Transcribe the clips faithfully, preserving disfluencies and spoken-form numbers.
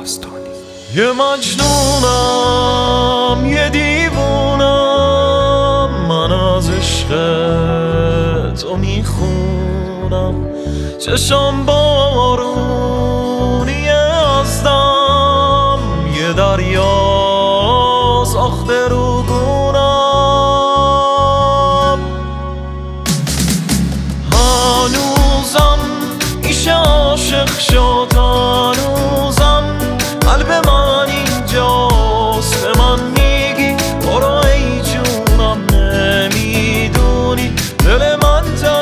داستانی. یه مجنونم یه دیوونم، من از عشق تو میخونم. چشم بارونی از دم، یه دریا ساخته رو گونم. هنوزم ایش عاشق شد، هنوزم قلب من اینجاست. به من میگی برو ای جونم، نمیدونی دل من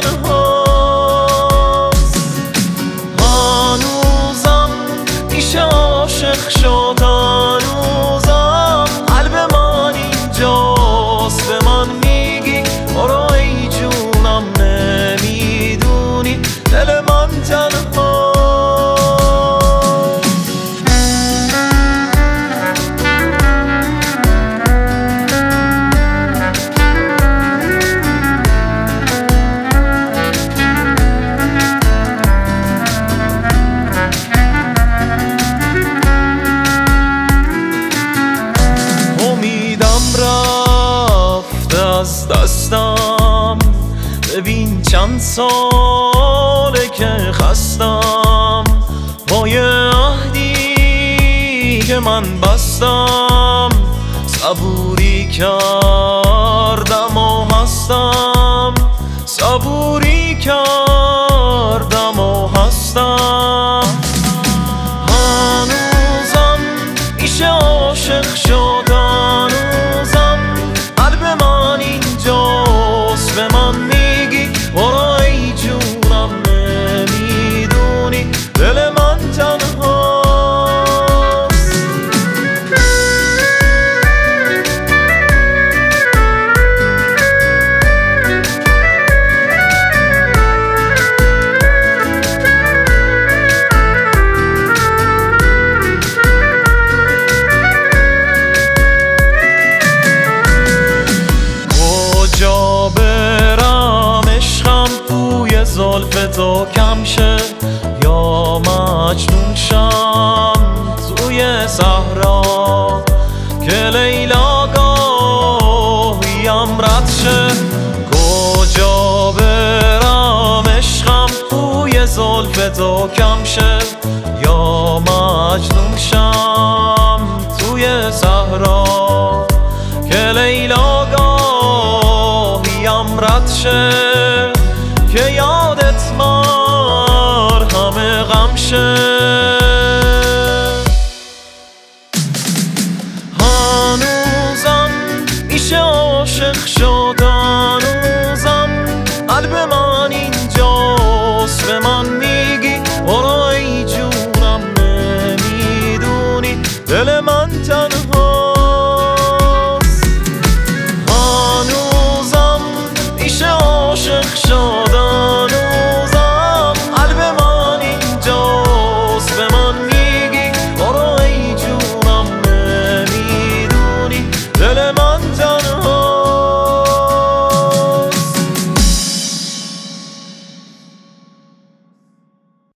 تنهاست. هنوزم ایش عاشق شد، هنوزم قلب من اینجاست. به من میگی برو ای جونم، نمیدونی دل من تنهاست. از دستم ببین چند ساله که خستم، پای عهدی که من بستم. صبوری کردم و هستم، صبوری کردم و هستم. هنوزم ایش عاشق شد، هنوزم قلب من اینجاست. به من میگی برو ای جونم، نمیدونی دل من تنهاست. زلف تو کم شه یا مجنون شم توی صحرا، که لیلا گاهیم رد شه. کجا برم عشقم توی زلف تو کم شه یا مجنون شم توی صحرا، که لیلا گاهیم رد شه. که یادت مرهم غم شه.